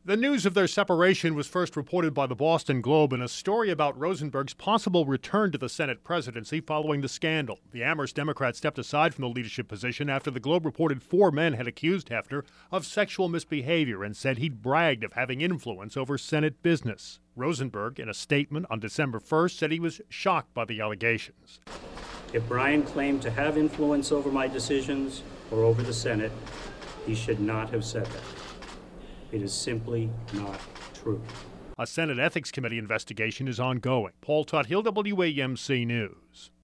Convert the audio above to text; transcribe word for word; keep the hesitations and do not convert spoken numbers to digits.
The news of their separation was first reported by the Boston Globe in a story about Rosenberg's possible return to the Senate presidency following the scandal. The Amherst Democrat stepped aside from the leadership position after the Globe reported four men had accused Hefner of sexual misbehavior and said he'd bragged of having influence over Senate business. Rosenberg, in a statement on December first, said he was shocked by the allegations. If Brian claimed to have influence over my decisions or over the Senate, he should not have said that. It is simply not true. A Senate Ethics Committee investigation is ongoing. Paul Tuthill, W A M C News.